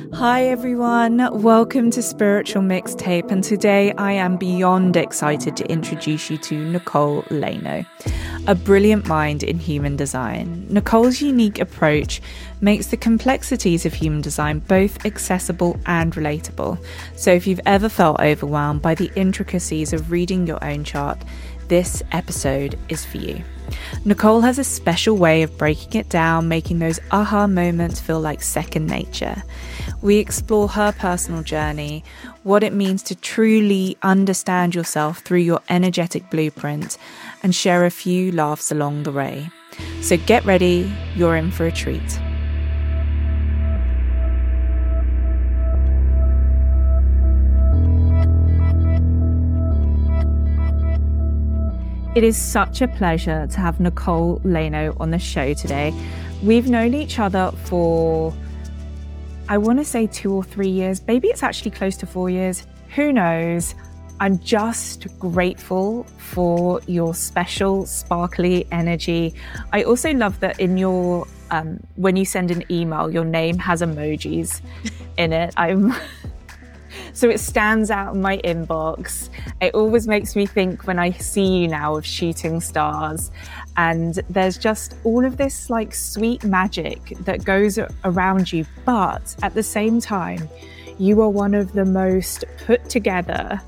Hi everyone, welcome to Spiritual Mixtape, and today I am beyond excited to introduce you to Nicole Laino, a brilliant mind in human design. Nicole's unique approach makes the complexities of human design both accessible and relatable. So if you've ever felt overwhelmed by the intricacies of reading your own chart, this episode is for you. Nicole has a special way of breaking it down, making those aha moments feel like second nature. We explore her personal journey, what it means to truly understand yourself through your energetic blueprint, and share a few laughs along the way. So get ready, you're in for a treat. It is such a pleasure to have Nicole Laino on the show today. We've known each other for, I want to say 2 or 3 years. Maybe it's actually close to 4 years. Who knows? I'm just grateful for your special, sparkly energy. I also love that in your, when you send an email, your name has emojis in it. So it stands out in my inbox. It always makes me think when I see you now of shooting stars. And there's just all of this like sweet magic that goes around you. But at the same time, you are one of the most put together,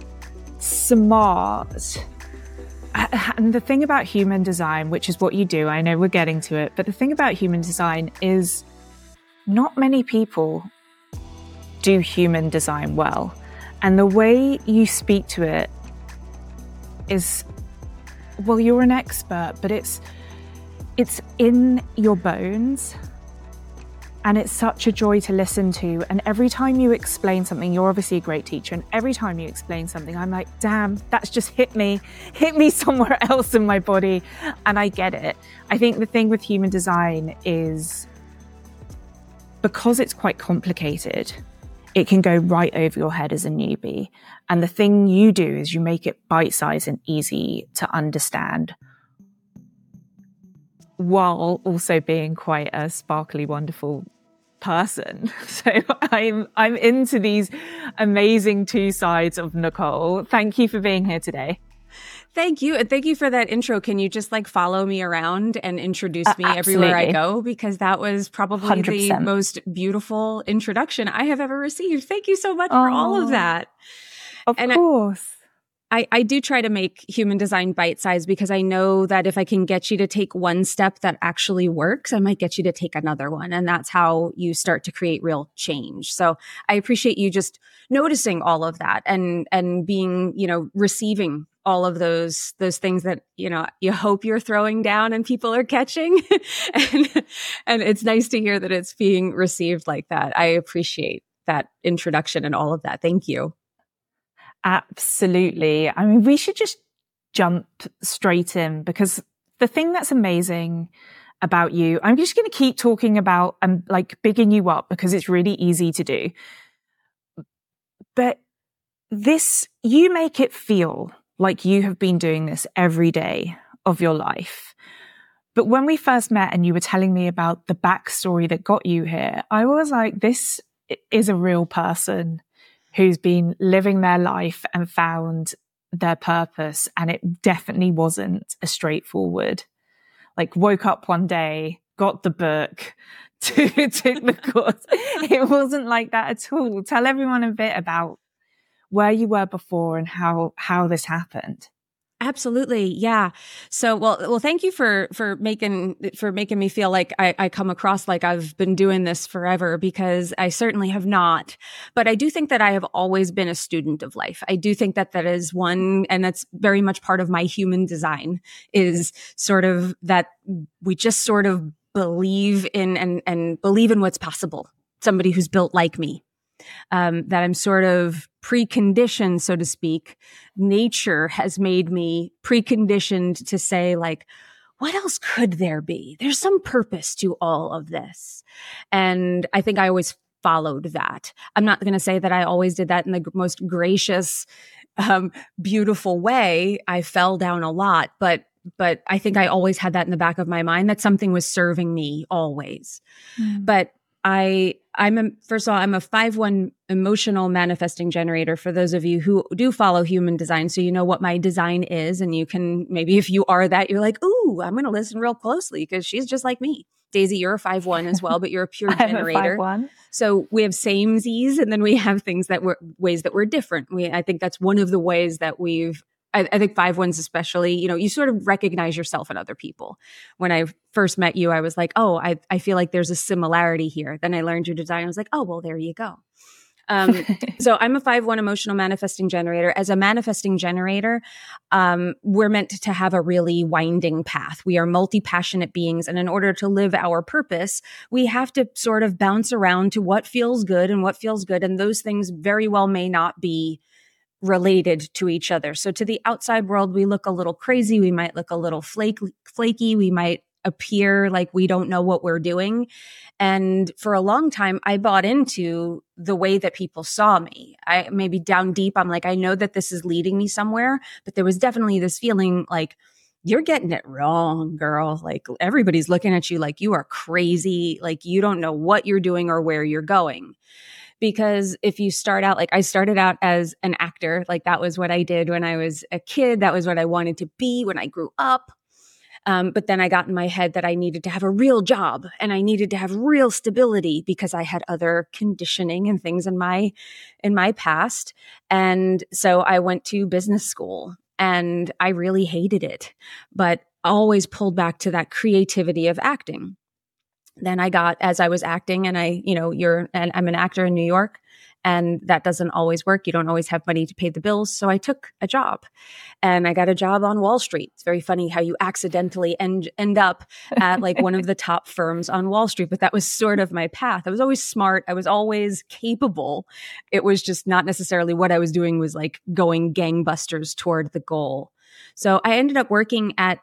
smart. And the thing about human design, which is what you do, I know we're getting to it, but the thing about human design is not many people do human design well. And the way you speak to it is, well, you're an expert, but it's in your bones. And it's such a joy to listen to. And every time you explain something, you're obviously a great teacher. And every time you explain something, I'm like, damn, that's just hit me somewhere else in my body. And I get it. I think the thing with human design is because it's quite complicated, it can go right over your head as a newbie. And the thing you do is you make it bite-sized and easy to understand, while also being quite a sparkly, wonderful person. So I'm into these amazing two sides of Nicole. Thank you for being here today. Thank you. And thank you for that intro. Can you just follow me around and introduce me everywhere I go? Because that was probably 100%. The most beautiful introduction I have ever received. Thank you so much for all of that. Of course. I do try to make human design bite-sized because I know that if I can get you to take one step that actually works, I might get you to take another one. And that's how you start to create real change. So I appreciate you just noticing all of that and being, receiving all of those things that, you hope you're throwing down and people are catching. and it's nice to hear that it's being received like that. I appreciate that introduction and all of that. Thank you. Absolutely. I mean, we should just jump straight in because the thing that's amazing about you, I'm just going to keep talking about and bigging you up because it's really easy to do. But you make it feel like you have been doing this every day of your life. But when we first met and you were telling me about the backstory that got you here, I was like, this is a real person who's been living their life and found their purpose. And it definitely wasn't a straightforward, woke up one day, got the book, took the course. It wasn't like that at all. Tell everyone a bit about where you were before and how this happened. Absolutely. Yeah. So, well, thank you for making me feel like I come across like I've been doing this forever, because I certainly have not. But I do think that I have always been a student of life. I do think that is one, and that's very much part of my human design, is sort of that we just sort of believe in and believe in what's possible. Somebody who's built like me. That I'm sort of preconditioned, so to speak. Nature has made me preconditioned to say, what else could there be? There's some purpose to all of this. And I think I always followed that. I'm not going to say that I always did that in the most gracious, beautiful way. I fell down a lot, but I think I always had that in the back of my mind, that something was serving me always. But First of all, I'm a 5/1 emotional manifesting generator for those of you who do follow human design. So you know what my design is. And you can, maybe if you are that, you're like, ooh, I'm going to listen real closely because she's just like me. Daisy, you're a 5/1 as well, but you're a pure generator. I'm a 5/1. So we have samesies, and then we have things that ways that we're different. I think that's one of the ways that I think 5/1s especially, you sort of recognize yourself in other people. When I first met you, I was like, oh, I feel like there's a similarity here. Then I learned your design. I was like, oh, well, there you go. So I'm a 5/1 emotional manifesting generator. As a manifesting generator, we're meant to have a really winding path. We are multi-passionate beings. And in order to live our purpose, we have to sort of bounce around to what feels good and what feels good. And those things very well may not be related to each other. So to the outside world, we look a little crazy. We might look a little flaky. We might appear like we don't know what we're doing. And for a long time, I bought into the way that people saw me. Maybe down deep, I'm like, I know that this is leading me somewhere, but there was definitely this feeling like, you're getting it wrong, girl. Like everybody's looking at you like you are crazy. Like you don't know what you're doing or where you're going. Because if you start out, like I started out as an actor, like that was what I did when I was a kid. That was what I wanted to be when I grew up. But then I got in my head that I needed to have a real job and I needed to have real stability because I had other conditioning and things in my past. And so I went to business school and I really hated it, but always pulled back to that creativity of acting. Then as I was acting and I'm an actor in New York, and that doesn't always work. You don't always have money to pay the bills. So I took a job and I got a job on Wall Street. It's very funny how you accidentally end up at like one of the top firms on Wall Street, but that was sort of my path. I was always smart. I was always capable. It was just not necessarily what I was doing was like going gangbusters toward the goal. So I ended up working at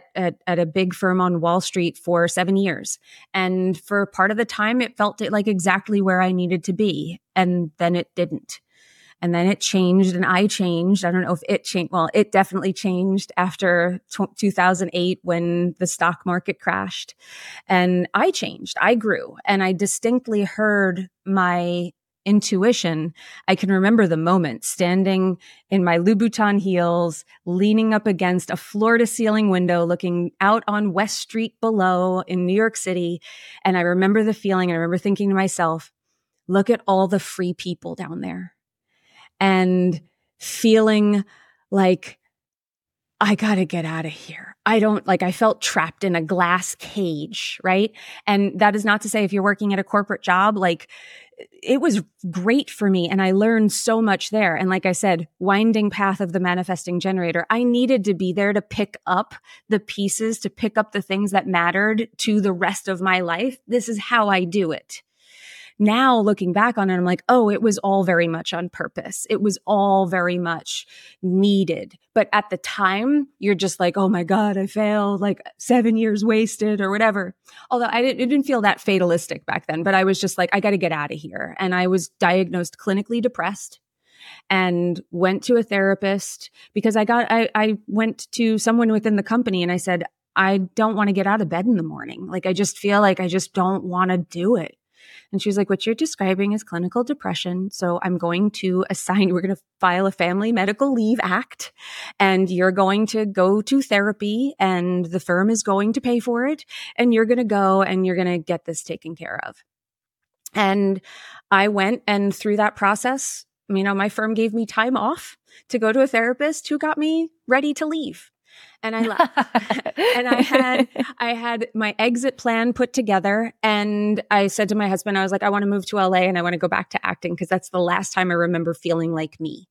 a big firm on Wall Street for 7 years. And for part of the time, it felt like exactly where I needed to be. And then it didn't. And then it changed and I changed. I don't know if it changed. Well, it definitely changed after 2008 when the stock market crashed. And I changed. I grew. And I distinctly heard my intuition. I can remember the moment standing in my Louboutin heels, leaning up against a floor to ceiling window, looking out on West Street below in New York City. And I remember the feeling. I remember thinking to myself, look at all the free people down there, and feeling like I got to get out of here. I felt trapped in a glass cage, right? And that is not to say if you're working at a corporate job, like it was great for me and I learned so much there. And like I said, winding path of the manifesting generator, I needed to be there to pick up the pieces, to pick up the things that mattered to the rest of my life. This is how I do it. Now looking back on it, I'm like, oh, it was all very much on purpose. It was all very much needed. But at the time, you're just like, oh my God, I failed, like 7 years wasted or whatever. Although it didn't feel that fatalistic back then, but I was just like, I got to get out of here. And I was diagnosed clinically depressed and went to a therapist because I went to someone within the company and I said, I don't want to get out of bed in the morning. Like, I just feel like I just don't want to do it. And she was like, what you're describing is clinical depression. So I'm going to we're going to file a Family Medical Leave Act, and you're going to go to therapy and the firm is going to pay for it. And you're going to go and you're going to get this taken care of. And I went, and through that process, my firm gave me time off to go to a therapist who got me ready to leave. And I left. And I had my exit plan put together. And I said to my husband, I was like, I want to move to LA and I want to go back to acting because that's the last time I remember feeling like me.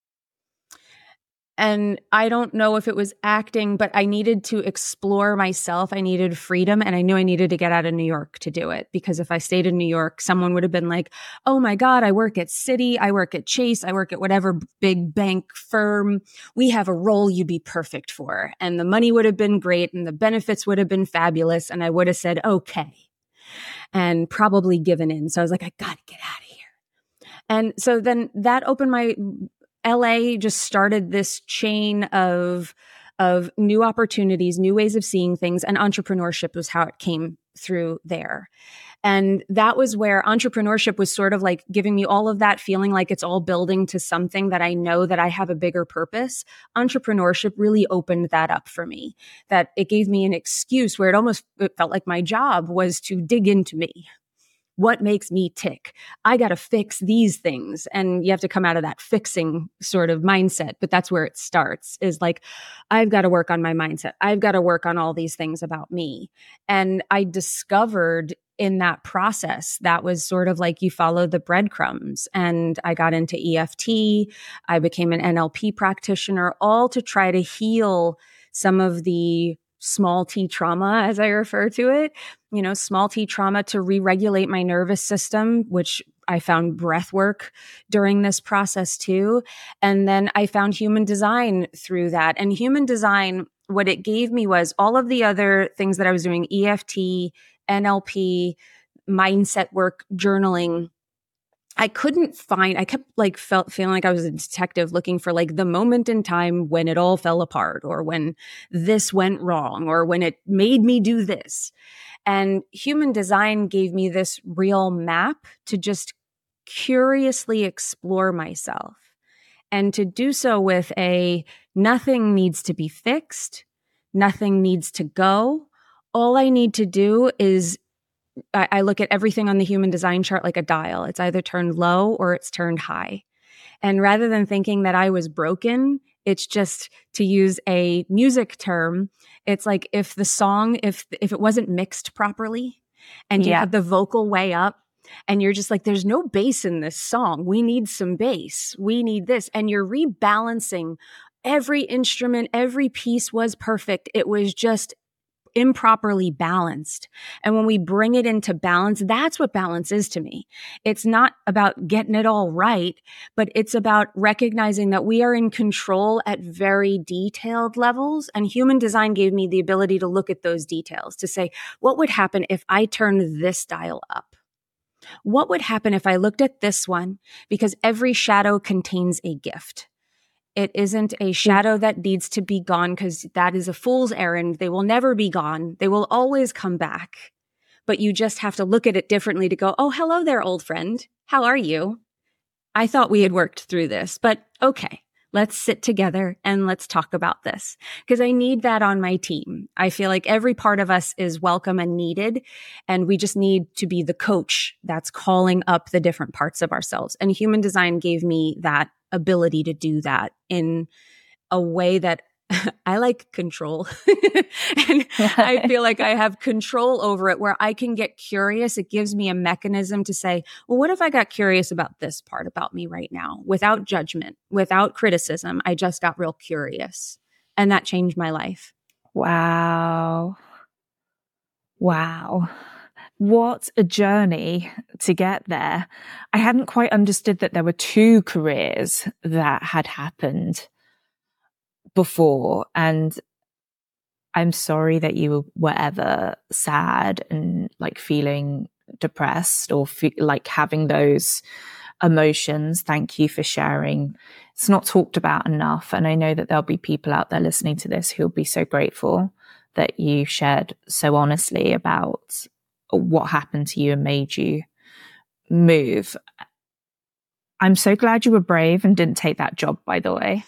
And I don't know if it was acting, but I needed to explore myself. I needed freedom. And I knew I needed to get out of New York to do it. Because if I stayed in New York, someone would have been like, oh my God, I work at Citi, I work at Chase, I work at whatever big bank firm. We have a role you'd be perfect for. And the money would have been great and the benefits would have been fabulous. And I would have said, okay, and probably given in. So I was like, I got to get out of here. And so then that opened LA just started this chain of new opportunities, new ways of seeing things, and entrepreneurship was how it came through there. And that was where entrepreneurship was sort of like giving me all of that feeling like it's all building to something that I know that I have a bigger purpose. Entrepreneurship really opened that up for me, that it gave me an excuse where it felt like my job was to dig into me. What makes me tick? I got to fix these things. And you have to come out of that fixing sort of mindset. But that's where it starts, is like, I've got to work on my mindset. I've got to work on all these things about me. And I discovered in that process, that was sort of like you follow the breadcrumbs. And I got into EFT. I became an NLP practitioner, all to try to heal some of the small t trauma, as I refer to it, small t trauma, to re-regulate my nervous system, which I found breath work during this process too. And then I found human design through that. And human design, what it gave me was all of the other things that I was doing, EFT, NLP, mindset work, journaling. I kept feeling like I was a detective looking for like the moment in time when it all fell apart, or when this went wrong, or when it made me do this. And human design gave me this real map to just curiously explore myself, and to do so with nothing needs to be fixed. Nothing needs to go. All I need to do is I look at everything on the human design chart like a dial. It's either turned low or it's turned high. And rather than thinking that I was broken, it's just, to use a music term, it's like if the song, if it wasn't mixed properly and you have the vocal way up and you're just like, there's no bass in this song. We need some bass. We need this. And you're rebalancing every instrument. Every piece was perfect. It was just improperly balanced. And when we bring it into balance, that's what balance is to me. It's not about getting it all right, but it's about recognizing that we are in control at very detailed levels. And human design gave me the ability to look at those details, to say, what would happen if I turned this dial up? What would happen if I looked at this one? Because every shadow contains a gift. It isn't a shadow that needs to be gone, because that is a fool's errand. They will never be gone. They will always come back. But you just have to look at it differently to go, oh, hello there, old friend. How are you? I thought we had worked through this, but okay, let's sit together and let's talk about this, because I need that on my team. I feel like every part of us is welcome and needed, and we just need to be the coach that's calling up the different parts of ourselves. And human design gave me that ability to do that in a way that I like control. And I feel like I have control over it, where I can get curious. It gives me a mechanism to say, well, what if I got curious about this part about me right now, without judgment, without criticism? I just got real curious, and that changed my life. Wow. What a journey to get there. I hadn't quite understood that there were two careers that had happened before. And I'm sorry that you were ever sad and like feeling depressed, or like having those emotions. Thank you for sharing. It's not talked about enough. And I know that there'll be people out there listening to this who'll be so grateful that you shared so honestly about what happened to you and made you move. I'm so glad you were brave and didn't take that job, by the way.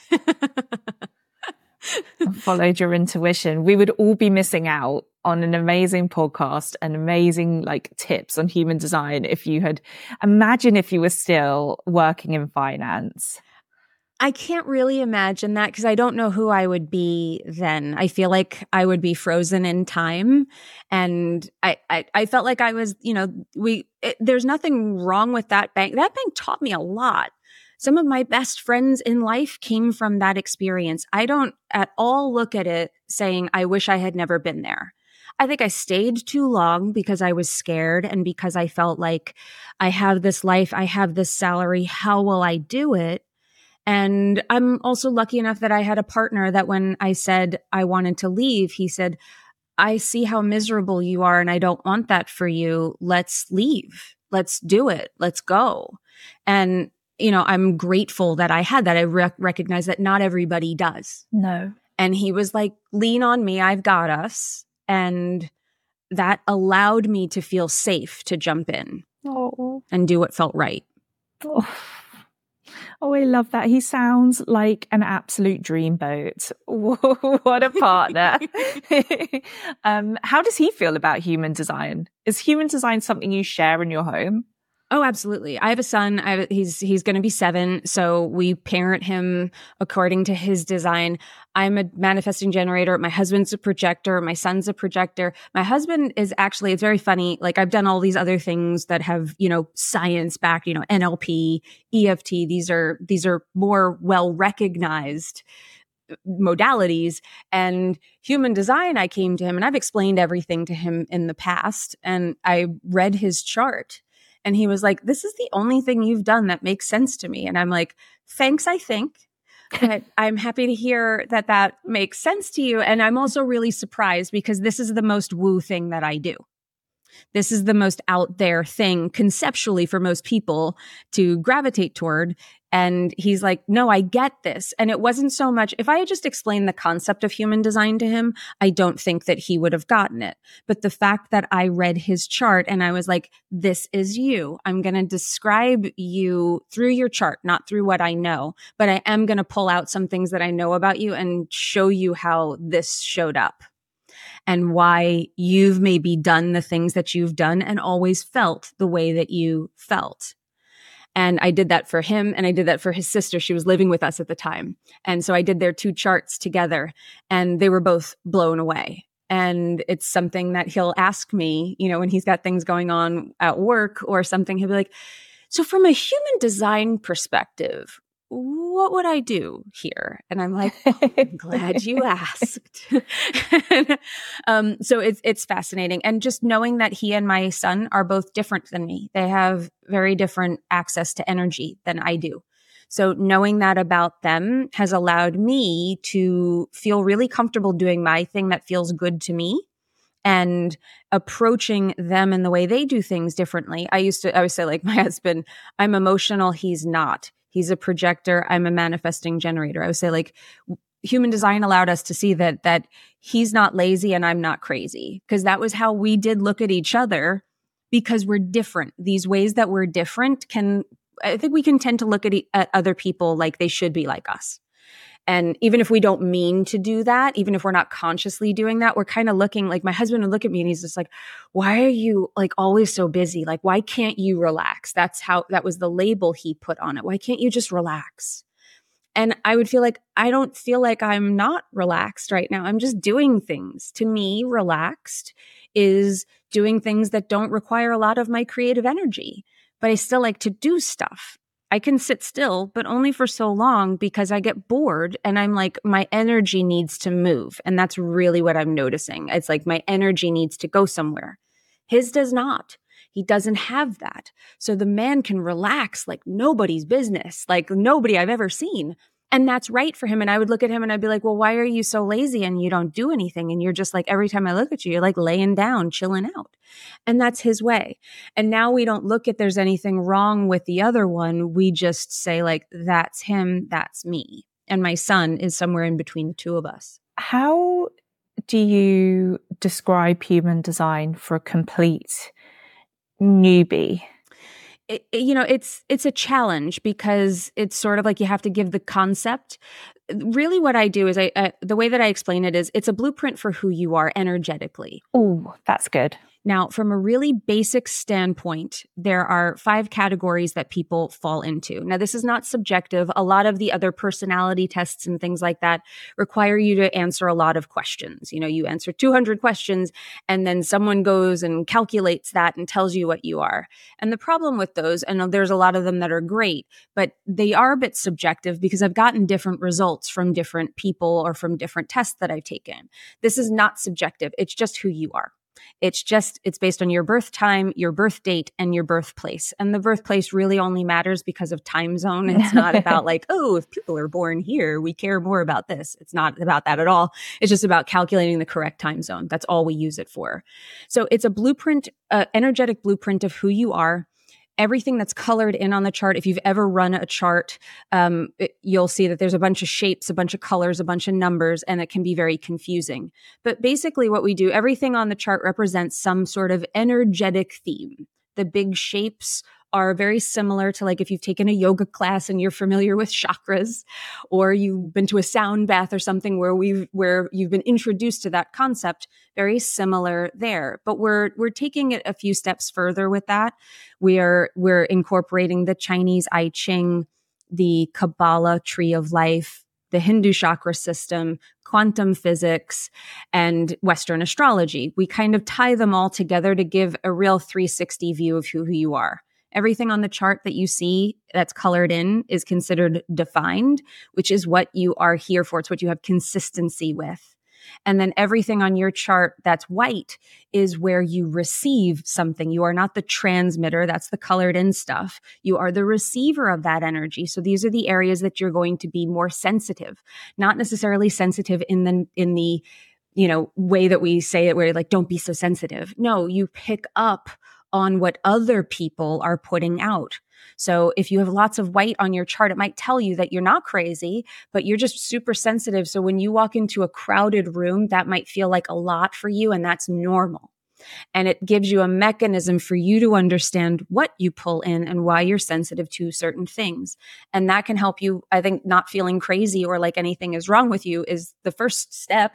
And followed your intuition. We would all be missing out on an amazing podcast and amazing like tips on human design if you were still working in finance. I can't really imagine that, because I don't know who I would be then. I feel like I would be frozen in time. And I felt like I was, there's nothing wrong with that bank. That bank taught me a lot. Some of my best friends in life came from that experience. I don't at all look at it saying, I wish I had never been there. I think I stayed too long because I was scared, and because I felt like I have this life, I have this salary, how will I do it? And I'm also lucky enough that I had a partner that when I said I wanted to leave, he said, I see how miserable you are and I don't want that for you. Let's leave. Let's do it. Let's go. And, I'm grateful that I had that. I recognize that not everybody does. No. And he was like, lean on me. I've got us. And that allowed me to feel safe to jump in and do what felt right. Oh, I love that. He sounds like an absolute dreamboat. What a partner. How does he feel about human design? Is human design something you share in your home? Oh, absolutely. I have a son. He's going to be 7. So we parent him according to his design. I'm a manifesting generator. My husband's a projector. My son's a projector. My husband is actually, it's very funny. Like I've done all these other things that have, science backed, NLP, EFT. These are more well recognized modalities. And human design, I came to him and I've explained everything to him in the past. And I read his chart. And he was like, this is the only thing you've done that makes sense to me. And I'm like, thanks, I think. But I'm happy to hear that makes sense to you. And I'm also really surprised because this is the most woo thing that I do. This is the most out there thing conceptually for most people to gravitate toward. And he's like, no, I get this. And it wasn't so much, if I had just explained the concept of human design to him, I don't think that he would have gotten it. But the fact that I read his chart and I was like, this is you. I'm going to describe you through your chart, not through what I know, but I am going to pull out some things that I know about you and show you how this showed up. And why you've maybe done the things that you've done and always felt the way that you felt. And I did that for him and I did that for his sister. She was living with us at the time. And so I did their 2 charts together and they were both blown away. And it's something that he'll ask me, when he's got things going on at work or something, he'll be like, so from a human design perspective, what would I do here? And I'm like, I'm glad you asked. So it's fascinating. And just knowing that he and my son are both different than me. They have very different access to energy than I do. So knowing that about them has allowed me to feel really comfortable doing my thing that feels good to me and approaching them in the way they do things differently. I would say like my husband, I'm emotional. He's not. He's a projector. I'm a manifesting generator. I would say like human design allowed us to see that he's not lazy and I'm not crazy, because that was how we did look at each other, because we're different. These ways that we're different I think we can tend to look at other people like they should be like us. And even if we don't mean to do that, even if we're not consciously doing that, we're kind of looking like my husband would look at me and he's just like, why are you like always so busy? Like, why can't you relax? That was the label he put on it. Why can't you just relax? And I would feel like, I don't feel like I'm not relaxed right now. I'm just doing things. To me, relaxed is doing things that don't require a lot of my creative energy, but I still like to do stuff. I can sit still, but only for so long because I get bored and I'm like, my energy needs to move. And that's really what I'm noticing. It's like my energy needs to go somewhere. His does not. He doesn't have that. So the man can relax like nobody's business, like nobody I've ever seen. And that's right for him. And I would look at him and I'd be like, well, why are you so lazy and you don't do anything? And you're just like, every time I look at you, you're like laying down, chilling out. And that's his way. And now we don't look at there's anything wrong with the other one. We just say like, that's him, that's me. And my son is somewhere in between the two of us. How do you describe human design for a complete newbie? It's a challenge because it's sort of like you have to give the concept. Really what I do is the way that I explain it is it's a blueprint for who you are energetically. Oh, that's good. Now, from a really basic standpoint, there are 5 categories that people fall into. Now, this is not subjective. A lot of the other personality tests and things like that require you to answer a lot of questions. You answer 200 questions and then someone goes and calculates that and tells you what you are. And the problem with those, and there's a lot of them that are great, but they are a bit subjective because I've gotten different results from different people or from different tests that I've taken. This is not subjective. It's just who you are. It's based on your birth time, your birth date, and your birthplace. And the birthplace really only matters because of time zone. It's not about like, oh, if people are born here, we care more about this. It's not about that at all. It's just about calculating the correct time zone. That's all we use it for. So it's a blueprint, energetic blueprint of who you are. everything that's colored in on the chart, if you've ever run a chart, you'll see that there's a bunch of shapes, a bunch of colors, a bunch of numbers, and it can be very confusing. But basically what we do, everything on the chart represents some sort of energetic theme. The big shapes are very similar to, like, if you've taken a yoga class and you're familiar with chakras, or you've been to a sound bath or something where you've been introduced to that concept, very similar there. But we're taking it a few steps further with that. We're incorporating the Chinese I Ching, the Kabbalah tree of life, the Hindu chakra system, quantum physics, and Western astrology. We kind of tie them all together to give a real 360 view of who you are. Everything on the chart that you see that's colored in is considered defined, which is what you are here for. It's what you have consistency with. And then everything on your chart that's white is where you receive something. You are not the transmitter. That's the colored in stuff. You are the receiver of that energy. So these are the areas that you're going to be more sensitive, not necessarily sensitive in the way that we say it, where like, don't be so sensitive. No, you pick up on what other people are putting out. So if you have lots of white on your chart, it might tell you that you're not crazy, but you're just super sensitive. So when you walk into a crowded room, that might feel like a lot for you, and that's normal. And it gives you a mechanism for you to understand what you pull in and why you're sensitive to certain things. And that can help you, I think, not feeling crazy or like anything is wrong with you is the first step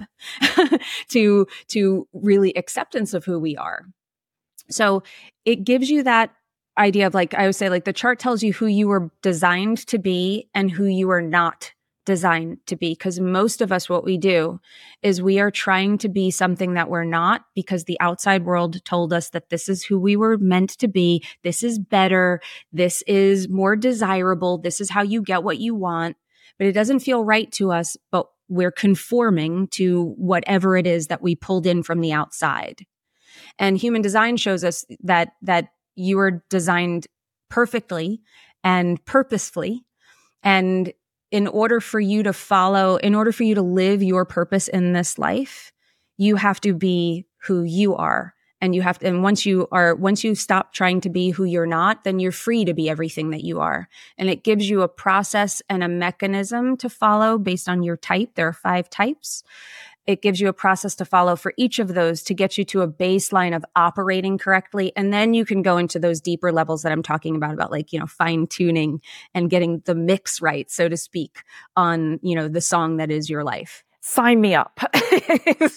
to really acceptance of who we are. So it gives you that idea of, like, I would say, like, the chart tells you who you were designed to be and who you are not designed to be. Because most of us, what we do is we are trying to be something that we're not, because the outside world told us that this is who we were meant to be. This is better. This is more desirable. This is how you get what you want. But it doesn't feel right to us, but we're conforming to whatever it is that we pulled in from the outside. And human design shows us that you are designed perfectly and purposefully. And in order for you to live your purpose in this life, you have to be who you are. And once you stop trying to be who you're not, then you're free to be everything that you are. And it gives you a process and a mechanism to follow based on your type. There are 5 types. It gives you a process to follow for each of those to get you to a baseline of operating correctly. And then you can go into those deeper levels that I'm talking about like, fine tuning and getting the mix right, so to speak, on, the song that is your life. Sign me up. It's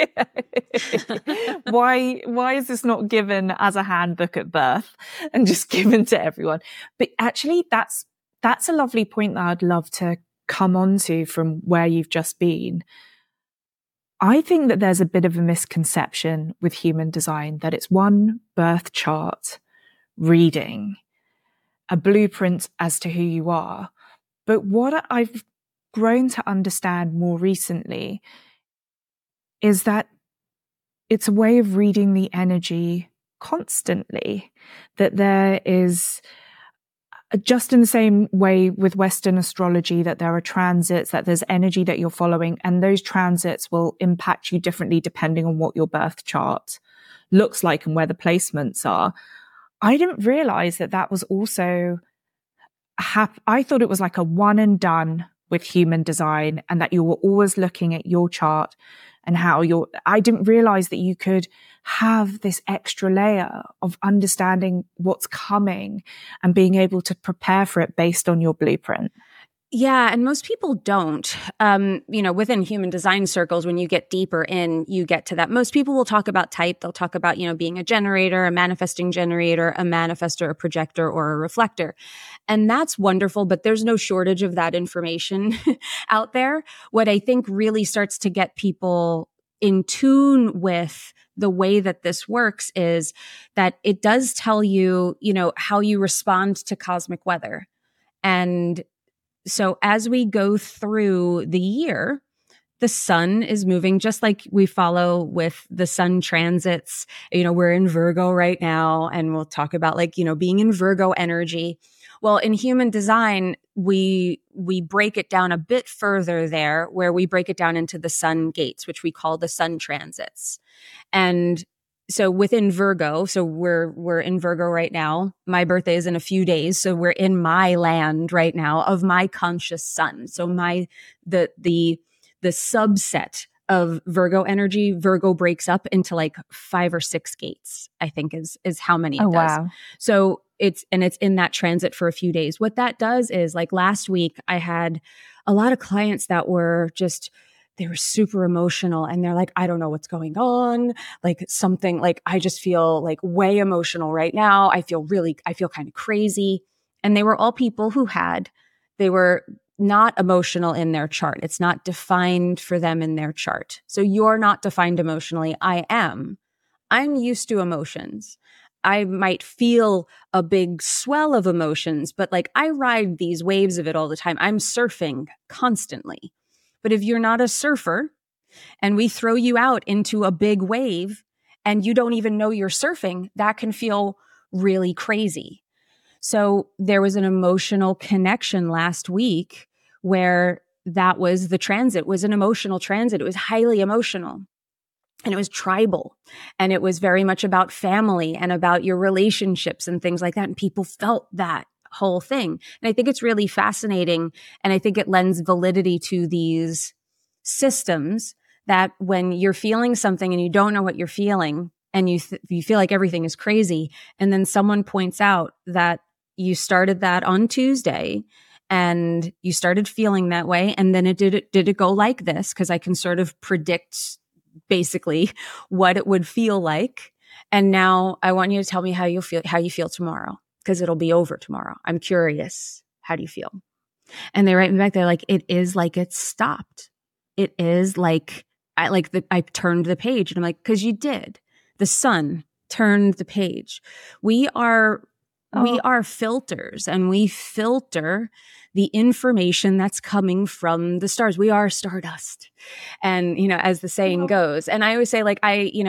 like, why is this not given as a handbook at birth and just given to everyone? But actually, that's a lovely point that I'd love to come on to from where you've just been. I think that there's a bit of a misconception with human design that it's one birth chart reading, a blueprint as to who you are. But what I've grown to understand more recently is that it's a way of reading the energy constantly, that there is, just in the same way with Western astrology, that there are transits, that there's energy that you're following, and those transits will impact you differently depending on what your birth chart looks like and where the placements are. I didn't realize that was also, I thought it was like a one and done with human design, and that you were always looking at your chart and how I didn't realize that you could have this extra layer of understanding what's coming and being able to prepare for it based on your blueprint. Yeah. And most people don't. Within human design circles, when you get deeper in, you get to that. Most people will talk about type. They'll talk about, being a generator, a manifesting generator, a manifestor, a projector, or a reflector. And that's wonderful, but there's no shortage of that information out there. What I think really starts to get people in tune with the way that this works is that it does tell you, how you respond to cosmic weather. And so as we go through the year, the sun is moving just like we follow with the sun transits. We're in Virgo right now, and we'll talk about being in Virgo energy. Well, in human design, we break it down a bit further there, where we break it down into the sun gates, which we call the sun transits. And so within Virgo, so we're in Virgo right now. My birthday is in a few days, so we're in my land right now of my conscious sun. So the subset of Virgo energy, Virgo breaks up into like 5 or 6 gates, I think is how many it does. Wow. So it's in that transit for a few days. What that does is, like last week, I had a lot of clients that were they were super emotional, and they're like, I don't know what's going on. Like something, like, I just feel like way emotional right now. I feel kind of crazy. And they were all people who they were not emotional in their chart. It's not defined for them in their chart. So you're not defined emotionally. I am. I'm used to emotions. I might feel a big swell of emotions, but like I ride these waves of it all the time. I'm surfing constantly. But if you're not a surfer and we throw you out into a big wave and you don't even know you're surfing, that can feel really crazy. So there was an emotional connection last week where that was the transit, was an emotional transit. It was highly emotional. And it was tribal, and it was very much about family and about your relationships and things like that. And people felt that whole thing. And I think it's really fascinating. And I think it lends validity to these systems that when you're feeling something and you don't know what you're feeling, and you feel like everything is crazy, and then someone points out that you started that on Tuesday and you started feeling that way, and then did it go like this? Because I can sort of predict basically what it would feel like. And now I want you to tell me how you feel tomorrow, because it'll be over tomorrow. I'm curious. How do you feel? And they write me back. They're like, it is like it stopped. It is like, I turned the page. And I'm like, because you did. The sun turned the page. We are filters, and we filter the information that's coming from the stars. We are stardust. And, as the saying goes, and I always say, like,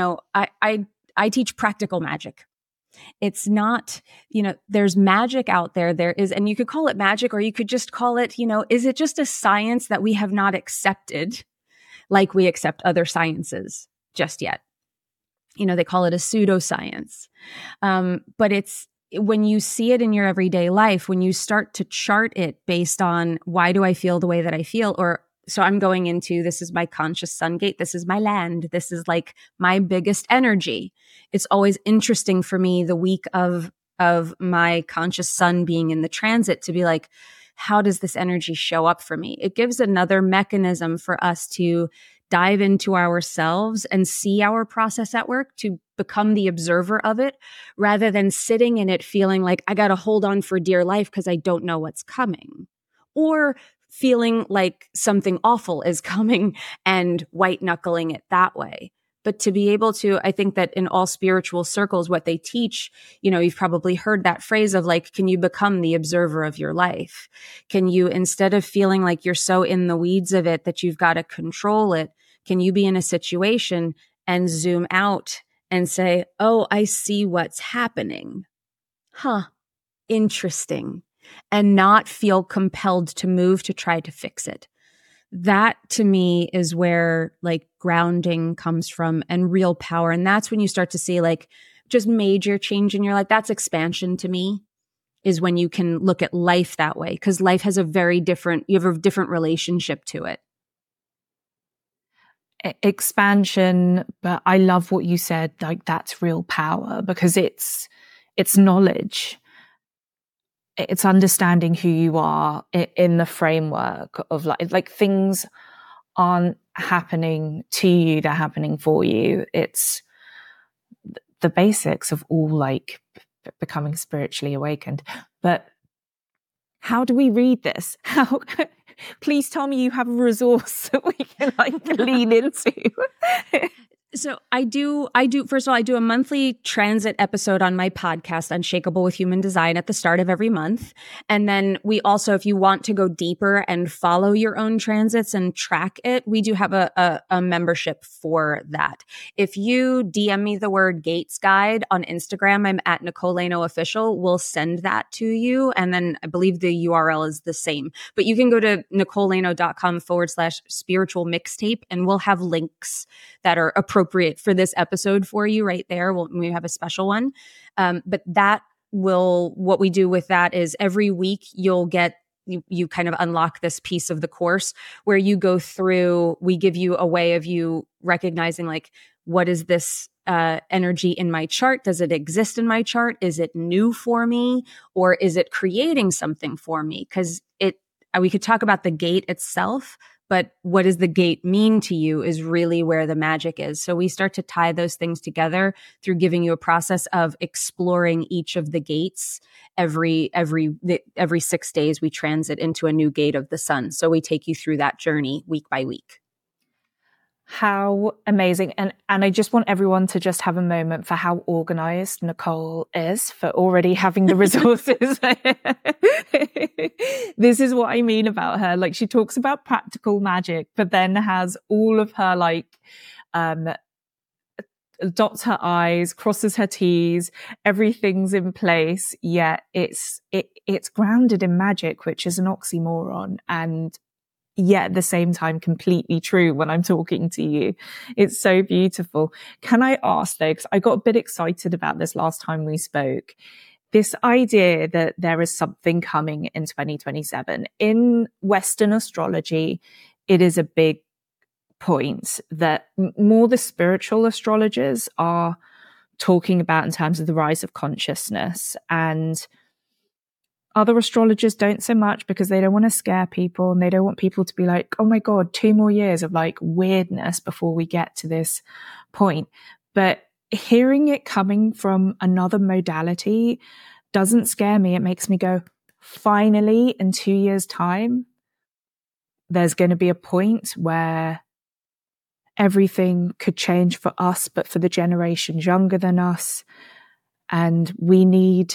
I teach practical magic. It's not, there's magic out there. There is, and you could call it magic, or you could just call it, is it just a science that we have not accepted like we accept other sciences just yet? They call it a pseudoscience. But it's, when you see it in your everyday life, when you start to chart it based on, why do I feel the way that I feel? Or, so I'm going into, this is my conscious sun gate. This is my land. This is like my biggest energy. It's always interesting for me the week of my conscious sun being in the transit to be like, how does this energy show up for me? It gives another mechanism for us to dive into ourselves and see our process at work, to become the observer of it, rather than sitting in it feeling like I got to hold on for dear life because I don't know what's coming, or feeling like something awful is coming and white knuckling it that way. But to be able to, I think that in all spiritual circles, what they teach, you've probably heard that phrase of like, can you become the observer of your life? Can you, instead of feeling like you're so in the weeds of it that you've got to control it, can you be in a situation and zoom out and say, oh, I see what's happening. Huh. Interesting. And not feel compelled to move to try to fix it. That to me is where like grounding comes from, and real power. And that's when you start to see like just major change in your life. That's expansion to me, is when you can look at life that way, because life has you have a different relationship to it. Expansion, but I love what you said, like that's real power, because it's knowledge. It's understanding who you are in the framework of like things aren't happening to you, they're happening for you. It's the basics of all like becoming spiritually awakened. But how do we read this? How? Please tell me you have a resource that we can like lean into. So I do, first of all, I do a monthly transit episode on my podcast, Unshakable with Human Design, at the start of every month. And then we also, if you want to go deeper and follow your own transits and track it, we do have a membership for that. If you DM me the word Gates Guide on Instagram, I'm at Nicole Laino Official. We'll send that to you. And then I believe the URL is the same. But you can go to NicoleLaino.com/spiritual mixtape, and we'll have links that are appropriate appropriate for this episode for you right there. We have a special one. But what we do with that is every week you'll get, you kind of unlock this piece of the course where you go through, we give you a way of you recognizing like, what is this energy in my chart? Does it exist in my chart? Is it new for me? Or is it creating something for me? Because we could talk about the gate itself, but what does the gate mean to you is really where the magic is. So we start to tie those things together through giving you a process of exploring each of the gates. Every 6 days, we transit into a new gate of the sun. So we take you through that journey week by week. How amazing. And I just want everyone to just have a moment for how organized Nicole is, for already having the resources. This is what I mean about her. Like, she talks about practical magic, but then has all of her dots her I's, crosses her T's, everything's in place, yet it's grounded in magic, which is an oxymoron, and yet at the same time completely true when I'm talking to you. It's so beautiful. Can I ask though, because I got a bit excited about this last time we spoke, this idea that there is something coming in 2027. In Western astrology, it is a big point that more the spiritual astrologers are talking about in terms of the rise of consciousness, and other astrologers don't so much because they don't want to scare people and they don't want people to be like, oh my God, 2 more years of like weirdness before we get to this point. But hearing it coming from another modality doesn't scare me. It makes me go, finally, in 2 years' time, there's going to be a point where everything could change for us, but for the generations younger than us. And we need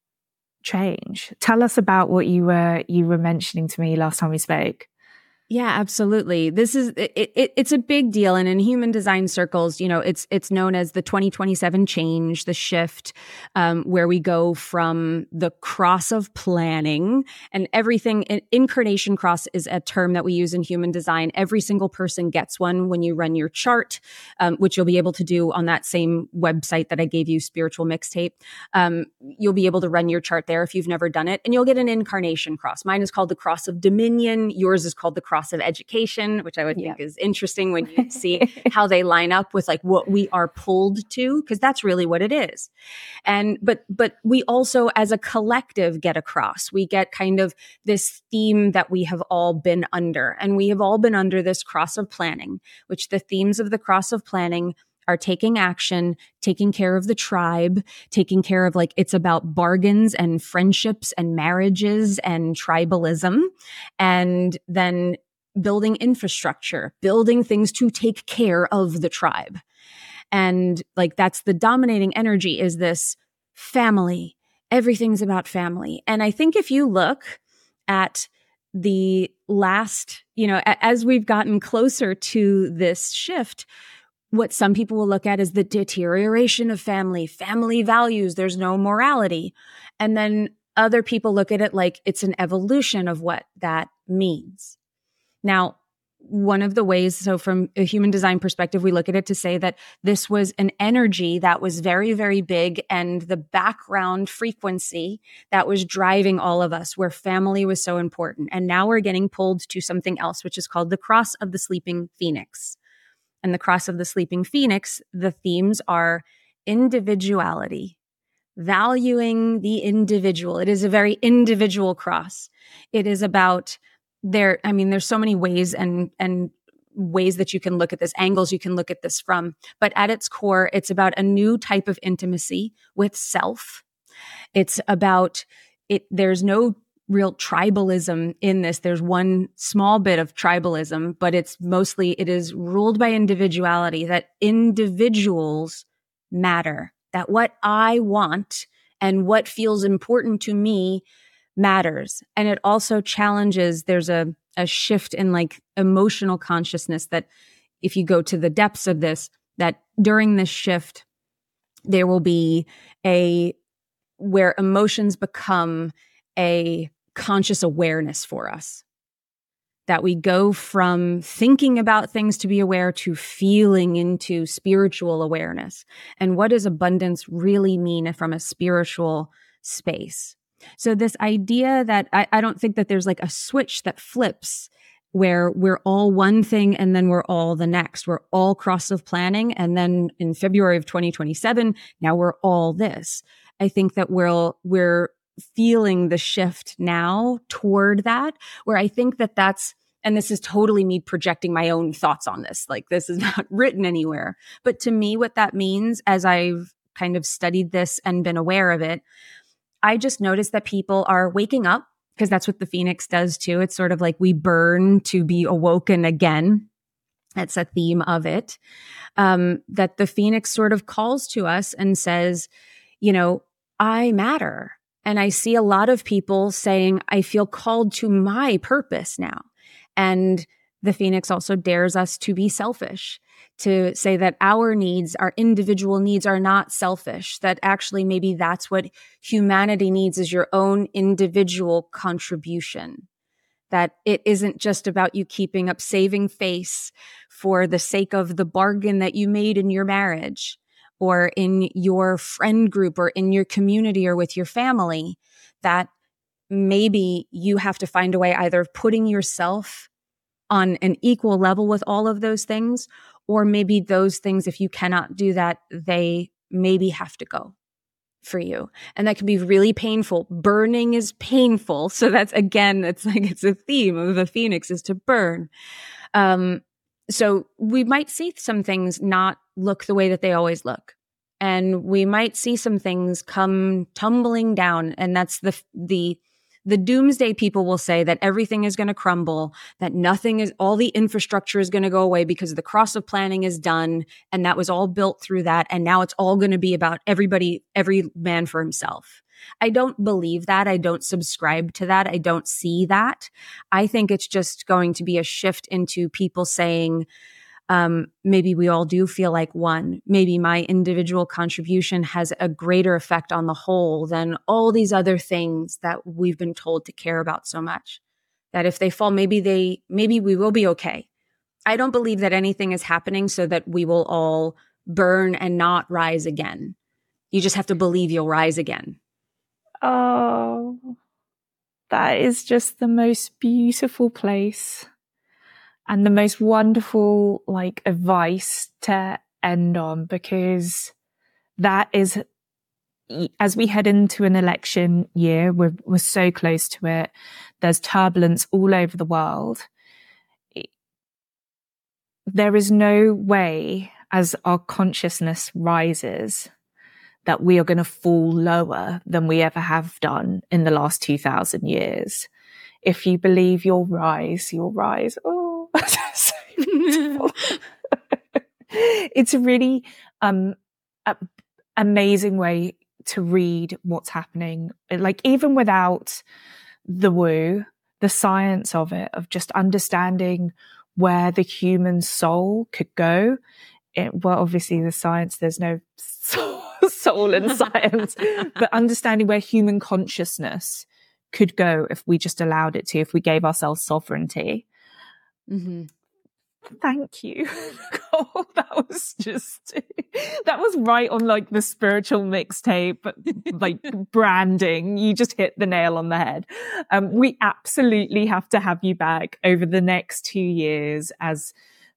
change. Tell us about what you were mentioning to me last time we spoke. Yeah, absolutely. This is it's a big deal, and in human design circles, it's known as the 2027 change, the shift, where we go from the cross of planning and everything. Incarnation cross is a term that we use in human design. Every single person gets one when you run your chart, which you'll be able to do on that same website that I gave you, Spiritual Mixtape. You'll be able to run your chart there if you've never done it, and you'll get an incarnation cross. Mine is called the Cross of Dominion. Yours is called the Cross of Education, which I would think is interesting when you see how they line up with like what we are pulled to, because that's really what it is. And but we also as a collective get across. We get kind of this theme that we have all been under, and we have all been under this cross of planning, which the themes of the cross of planning are taking action, taking care of the tribe, taking care of like, it's about bargains and friendships and marriages and tribalism, and then building infrastructure, building things to take care of the tribe. And like, that's the dominating energy, is this family. Everything's about family. And I think if you look at the last, as we've gotten closer to this shift, what some people will look at is the deterioration of family values. There's no morality. And then other people look at it like it's an evolution of what that means. Now, one of the ways, so from a human design perspective, we look at it to say that this was an energy that was very, very big, and the background frequency that was driving all of us, where family was so important. And now we're getting pulled to something else, which is called the Cross of the Sleeping Phoenix. And the Cross of the Sleeping Phoenix, the themes are individuality, valuing the individual. It is a very individual cross. It is about there's so many ways and ways that you can look at this, angles you can look at this from. But at its core, it's about a new type of intimacy with self. It's about it. There's no real tribalism in this. There's one small bit of tribalism, but it is ruled by individuality, that individuals matter, that what I want and what feels important to me matters. And it also challenges, there's a shift in like emotional consciousness, that if you go to the depths of this, that during this shift, there will be where emotions become a conscious awareness for us. that we go from thinking about things to be aware to feeling into spiritual awareness. And what does abundance really mean from a spiritual space? So this idea that I don't think that there's like a switch that flips where we're all one thing and then we're all the next. We're all cross of planning. And then in February of 2027, now we're all this. I think that we're feeling the shift now toward that, where I think that that's, and this is totally me projecting my own thoughts on this. Like this is not written anywhere. But to me, what that means as I've kind of studied this and been aware of it, I just noticed that people are waking up, because that's what the Phoenix does too. It's sort of like we burn to be awoken again. That's a theme of it. That the Phoenix sort of calls to us and says, you know, I matter. And I see a lot of people saying, I feel called to my purpose now. And the Phoenix also dares us to be selfish, to say that our needs, our individual needs are not selfish, that actually maybe that's what humanity needs is your own individual contribution. That it isn't just about you keeping up saving face for the sake of the bargain that you made in your marriage or in your friend group or in your community or with your family, that maybe you have to find a way either of putting yourself on an equal level with all of those things, or maybe those things, if you cannot do that, they maybe have to go for you. And that can be really painful. Burning is painful. So that's, again, it's like, it's a theme of the Phoenix is to burn. So we might see some things not look the way that they always look. And we might see some things come tumbling down. And that's the doomsday people will say that everything is going to crumble, that all the infrastructure is going to go away because the cross of planning is done. And that was all built through that. And now it's all going to be about every man for himself. I don't believe that. I don't subscribe to that. I don't see that. I think it's just going to be a shift into people saying, maybe we all do feel like one. Maybe my individual contribution has a greater effect on the whole than all these other things that we've been told to care about so much. That if they fall, maybe we will be okay. I don't believe that anything is happening so that we will all burn and not rise again. You just have to believe you'll rise again. Oh, that is just the most beautiful place and the most wonderful advice to end on, because that is, as we head into an election year, we're so close to it. There's turbulence all over the world. There is no way, as our consciousness rises, that we are going to fall lower than we ever have done in the last 2,000 years. If you believe you'll rise, you'll rise. Oh, that's so beautiful. It's a really amazing way to read what's happening. Like, even without the woo, the science of it, of just understanding where the human soul could go. Well, obviously the science, there's no soul in science, but understanding where human consciousness could go if we just allowed it to, if we gave ourselves sovereignty. Mm-hmm. Thank you, Nicole. That was right on the spiritual mixtape, branding. You just hit the nail on the head. We absolutely have to have you back over the next 2 years as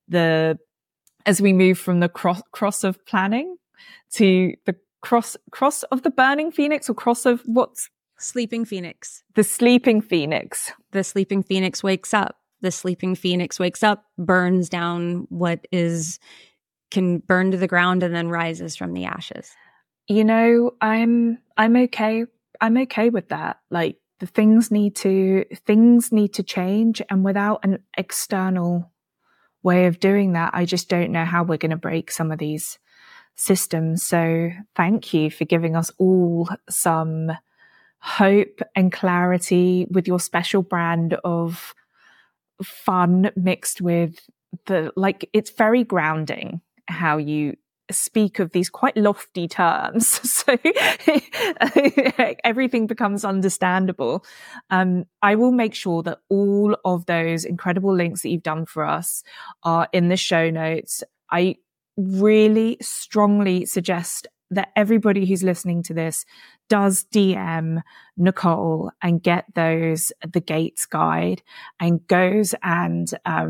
we move from the cross of planning to the cross of the burning phoenix, or cross of what's sleeping phoenix. The sleeping phoenix. The sleeping phoenix wakes up. The sleeping phoenix wakes up, burns down what can burn to the ground, and then rises from the ashes. You know, I'm okay. I'm okay with that. The things need to change, and without an external way of doing that, I just don't know how we're going to break some of these systems. So thank you for giving us all some hope and clarity with your special brand of fun mixed with it's very grounding how you speak of these quite lofty terms. So everything becomes understandable. I will make sure that all of those incredible links that you've done for us are in the show notes. I really strongly suggest that everybody who's listening to this does DM Nicole and get the Gates Guide, and goes and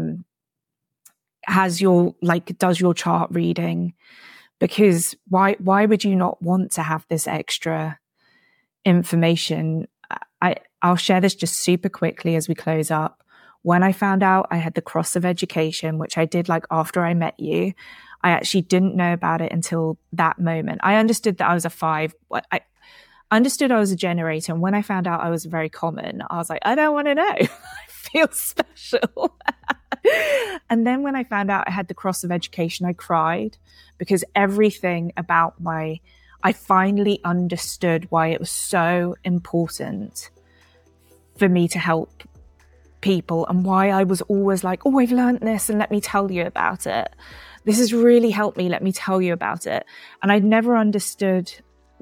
does your chart reading, because why would you not want to have this extra information? I'll share this just super quickly as we close up. When I found out I had the Cross of Education, which I did after I met you, I actually didn't know about it until that moment. I understood that I was a 5. I understood I was a generator. And when I found out I was very common, I was like, I don't want to know. I feel special. And then when I found out I had the Cross of Education, I cried, because everything about I finally understood why it was so important for me to help people, and why I was always like, oh, I've learned this and let me tell you about it. This has really helped me. Let me tell you about it. And I'd never understood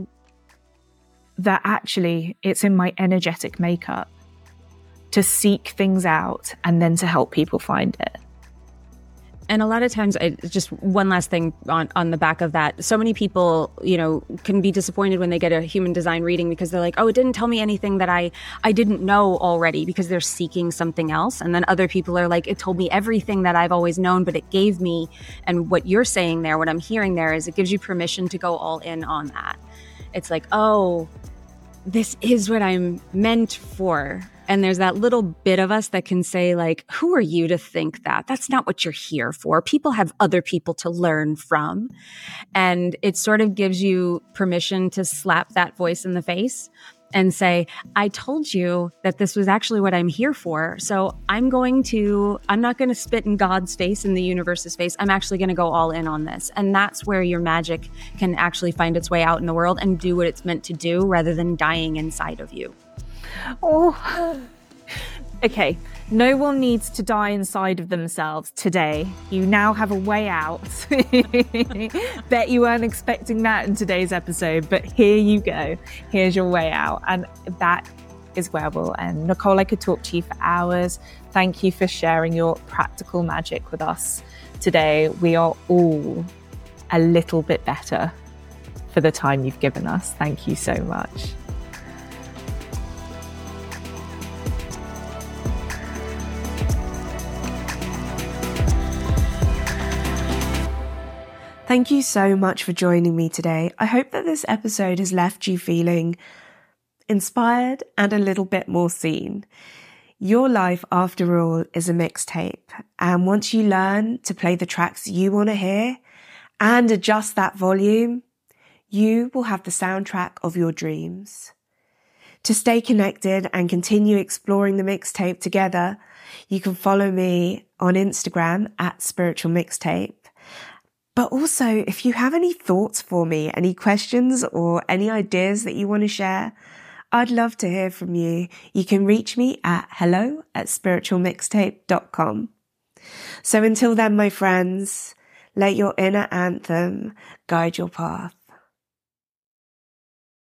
that actually it's in my energetic makeup to seek things out and then to help people find it. And a lot of times, just one last thing on the back of that. So many people, can be disappointed when they get a human design reading because they're like, oh, it didn't tell me anything that I didn't know already, because they're seeking something else. And then other people are like, it told me everything that I've always known, but it gave me, and what you're saying there, what I'm hearing there is it gives you permission to go all in on that. It's like, oh, this is what I'm meant for. And there's that little bit of us that can say, who are you to think that? That's not what you're here for. People have other people to learn from. And it sort of gives you permission to slap that voice in the face and say, I told you that this was actually what I'm here for. So I'm not going to spit in God's face, in the universe's face. I'm actually going to go all in on this. And that's where your magic can actually find its way out in the world and do what it's meant to do, rather than dying inside of you. Oh, okay. No one needs to die inside of themselves today. You now have a way out. Bet you weren't expecting that in today's episode, but here you go. Here's your way out. And that is where we'll end. Nicole, I could talk to you for hours. Thank you for sharing your practical magic with us today. We are all a little bit better for the time you've given us. Thank you so much. Thank you so much for joining me today. I hope that this episode has left you feeling inspired and a little bit more seen. Your life, after all, is a mixtape. And once you learn to play the tracks you want to hear and adjust that volume, you will have the soundtrack of your dreams. To stay connected and continue exploring the mixtape together, you can follow me on Instagram at Spiritual Mixtape. But also, if you have any thoughts for me, any questions or any ideas that you want to share, I'd love to hear from you. You can reach me at hello@spiritualmixtape.com. So until then, my friends, let your inner anthem guide your path.